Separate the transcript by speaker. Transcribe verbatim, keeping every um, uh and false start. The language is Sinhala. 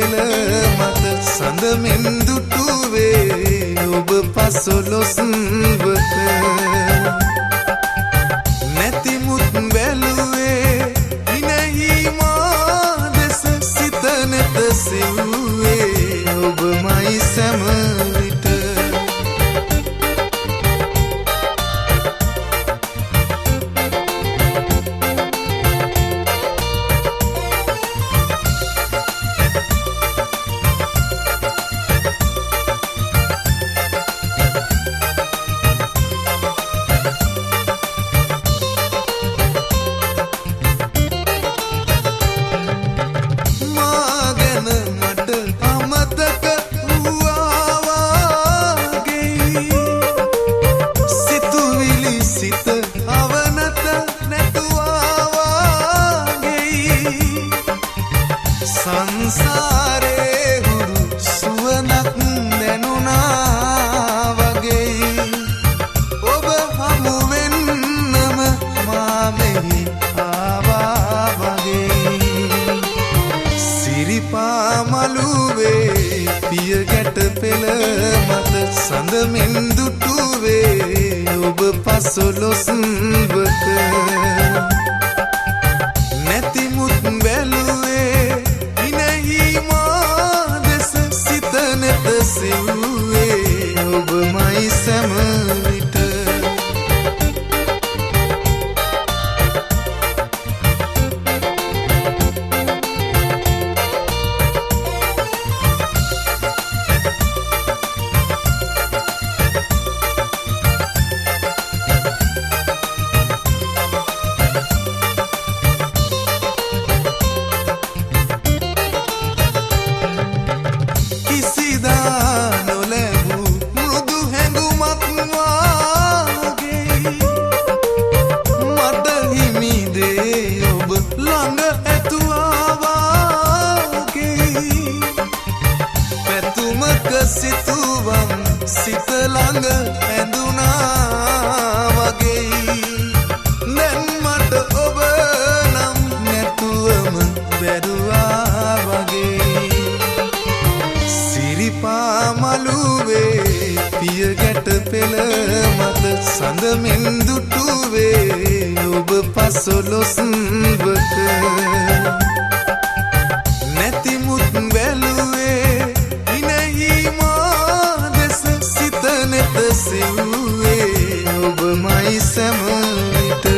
Speaker 1: පෙළ මත සඳ මෙන් දුටුවේ ඔබ පසළොස් වක නැතිමුත් බැලුවේ ඉනෙහි මා දෙස සිත නැත සෙව්වේ ඔබමයි සැම විට සංසාරේ හුරු සුවනක් දැනුණා වගේ ඔබ හමු වෙන්නම මා මෙහි ආවා වගේ සිරිපා මළුවේ පිය ගැට පෙළ මත සඳ මෙන් දුටුවේ ඔබ පසළොස් වක නැතිමුත් බැලුවේ සෙව්වේ ඔබමයි සැම විට සිතුවම් සිත ළඟ ඇඳුනා වගේ දැන් මට ඔබ නම් නැතුවම බැරුවා වගේ සිරිපා මළුවේ පිය ගැට පෙළ මත සඳ මෙන් දුටුවේ ඔබ පසළොස් වක නැතිමුත් බැලුවේ සෙව්වේ ඔබමයි සැම විට